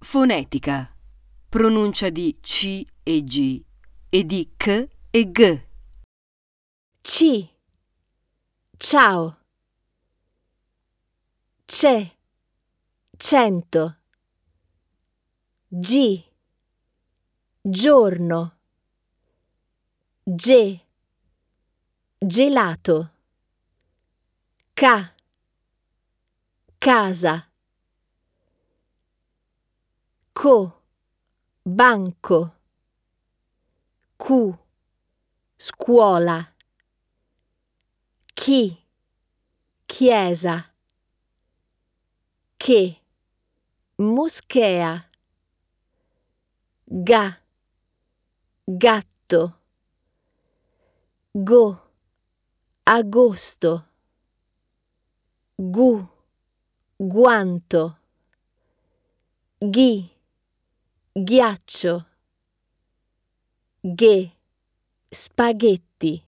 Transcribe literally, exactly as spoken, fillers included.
Fonetica. Pronuncia di C e G e di C e G. C, ciao. Ce, cento. G, giorno. Ge, gelato. Ca, casa. Co, banco. Cu, scuola. Chi, chiesa. Che, moschea. Ga, gatto. Go, agosto. Gu, guanto. Ghi, ghiaccio. Ghe, spaghetti.